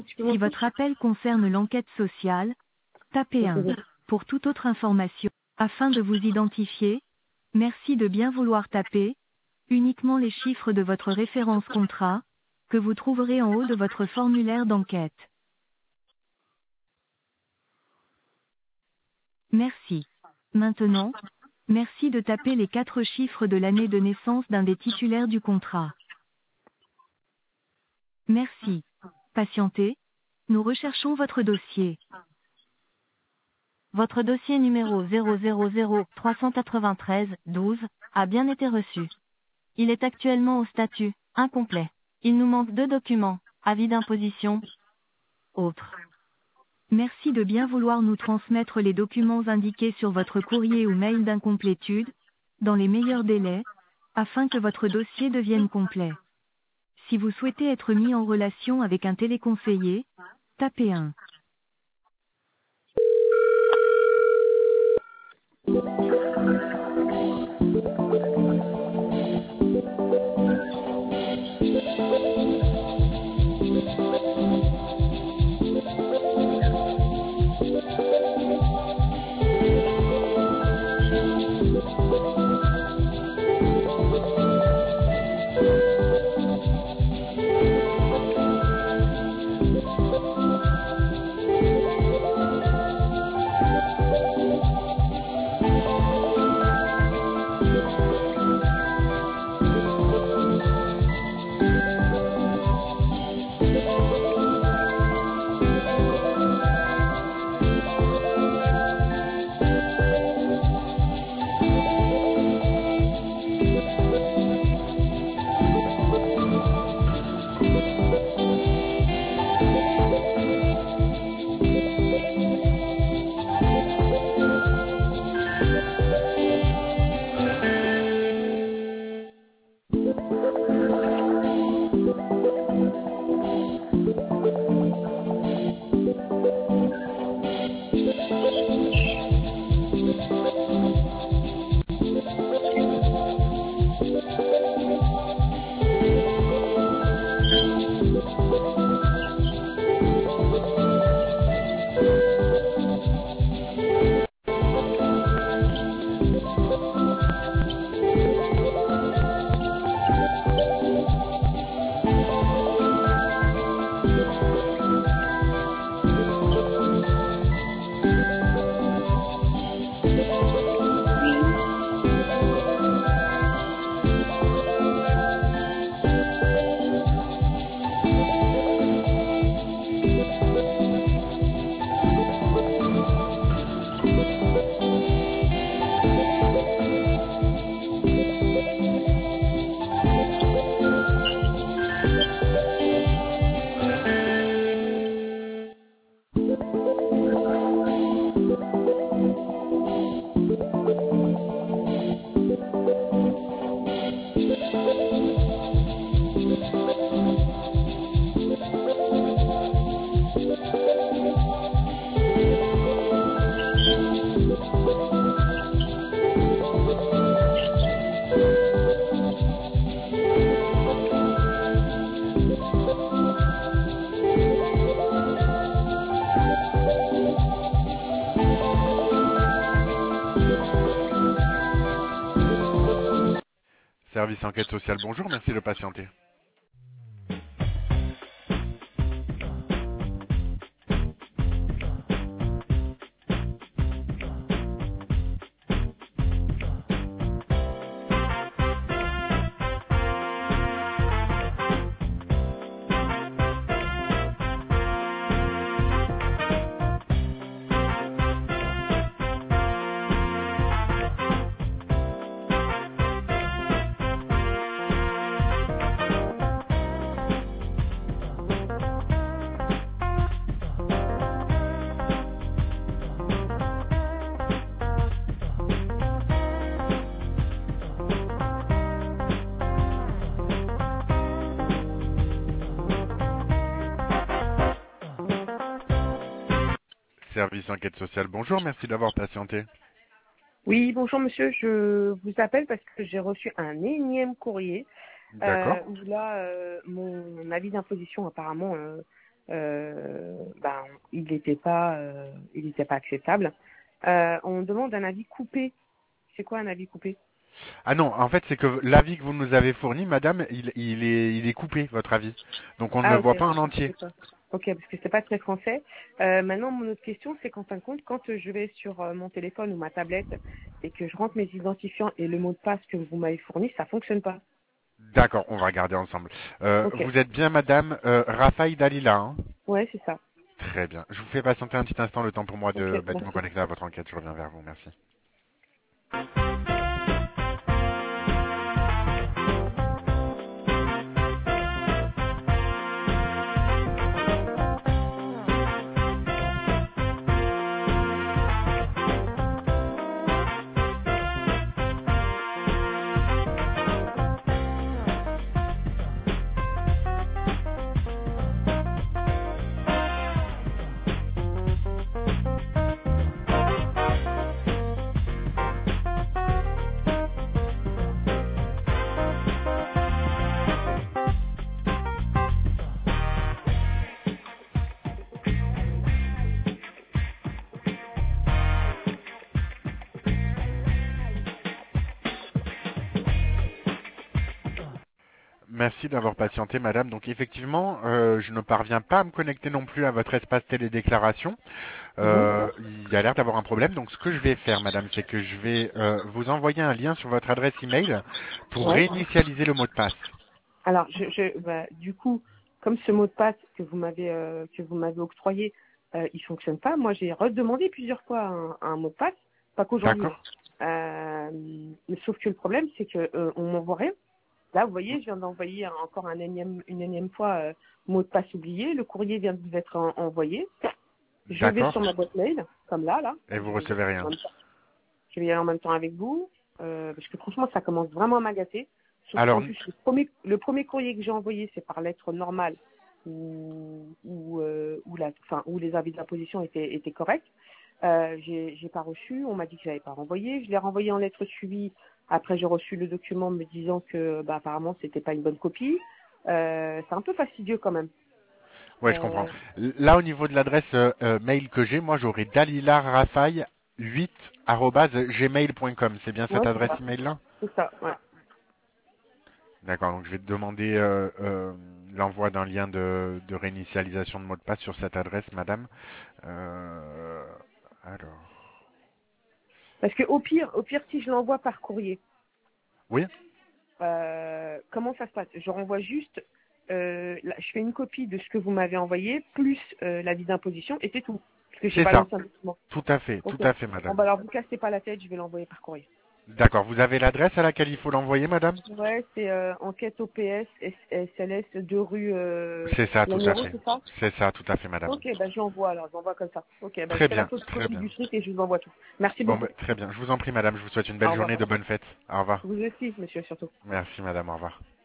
Si votre appel concerne l'enquête sociale, tapez 1. Pour toute autre information, afin de vous identifier, merci de bien vouloir taper uniquement les chiffres de votre référence contrat, que vous trouverez en haut de votre formulaire d'enquête. Merci. Maintenant, merci de taper les 4 chiffres de l'année de naissance d'un des titulaires du contrat. Merci. Patientez. Nous recherchons votre dossier. Votre dossier numéro 000-393-12 a bien été reçu. Il est actuellement au statut incomplet. Il nous manque 2 documents, avis d'imposition, autres. Merci de bien vouloir nous transmettre les documents indiqués sur votre courrier ou mail d'incomplétude, dans les meilleurs délais, afin que votre dossier devienne complet. Si vous souhaitez être mis en relation avec un téléconseiller, tapez 1. Service enquête sociale, bonjour, merci de patienter. Service enquête sociale, bonjour, merci d'avoir patienté. Oui, bonjour monsieur, je vous appelle parce que j'ai reçu un énième courrier D'accord. où là, mon avis d'imposition apparemment ben, il n'était pas acceptable. On demande un avis coupé. C'est quoi un avis coupé? Ah non, en fait, c'est que l'avis que vous nous avez fourni, madame, il est coupé, votre avis. Donc on ne le Ah, ok. voit pas en entier. D'accord. Ok, parce que c'est pas très français. Maintenant, mon autre question, c'est qu'en fin de compte, quand je vais sur mon téléphone ou ma tablette et que je rentre mes identifiants et le mot de passe que vous m'avez fourni, ça fonctionne pas. D'accord, on va regarder ensemble. Ok. Vous êtes bien madame Raphaël Dalila, hein? Ouais, c'est ça. Très bien. Je vous fais patienter un petit instant le temps pour moi Ok, de me merci. connecter à votre enquête. Je reviens vers vous. Merci. Merci d'avoir patienté, madame. Donc effectivement, je ne parviens pas à me connecter non plus à votre espace télédéclaration. Mhm. Il y a l'air d'avoir un problème. Donc ce que je vais faire, madame, c'est que je vais vous envoyer un lien sur votre adresse email pour Ouais. réinitialiser le mot de passe. Alors, bah, du coup, comme ce mot de passe que vous m'avez octroyé, il fonctionne pas. Moi, j'ai redemandé plusieurs fois un mot de passe, pas qu'aujourd'hui. D'accord? Mais sauf que le problème, c'est que on m'envoie rien. Là, vous voyez, je viens d'envoyer encore une énième fois mot de passe oublié. Le courrier vient de vous être envoyé. Je vais sur D'accord. ma boîte mail, comme là. Et vous Je vais y aller recevez en rien. même temps. Je vais y aller en même temps avec vous, parce que franchement, ça commence vraiment à m'agacer. Sauf Alors, qu'en plus, le premier courrier que j'ai envoyé, c'est par lettre normale, où les avis d'imposition étaient corrects. J'ai pas reçu, on m'a dit que j'avais pas renvoyé. Je l'ai renvoyé en lettre suivie. Après, j'ai reçu le document me disant que, bah, apparemment, c'était pas une bonne copie. C'est un peu fastidieux quand même. ouais, je comprends. Là, au niveau de l'adresse mail que j'ai, moi, j'aurais dalilarafai8@gmail.com. C'est bien cette Ouais, adresse email-là? c'est ça, ouais. D'accord, donc je vais te demander l'envoi d'un lien de réinitialisation de mot de passe sur cette adresse, madame. Euh, alors, Parce que au pire, si je l'envoie par courrier, oui, comment ça se passe? Je renvoie juste, je fais une copie de ce que vous m'avez envoyé, plus l'avis d'imposition, et c'est tout. Parce que j'ai c'est pas ça. l'ancien document. Tout Ok. à fait, Bon, madame. bah alors, vous cassez pas la tête, je vais l'envoyer par courrier. D'accord, vous avez l'adresse à laquelle il faut l'envoyer, madame? Ouais, c'est enquête OPS, SLS, 2 rue C'est ça, tout à Lagneron, fait. c'est ça? C'est ça, tout à fait, madame. Ok, bah je l'envoie alors, je l'envoie comme ça. Ok, bah je Très fais la bien, très photocopie bien. du truc et je vous envoie tout. Merci Bon, beaucoup. très bien. Je vous en prie, madame. Je vous souhaite une Au belle revoir. journée de bonnes fêtes. Au revoir. Vous aussi, monsieur, surtout. Merci, madame. Au revoir.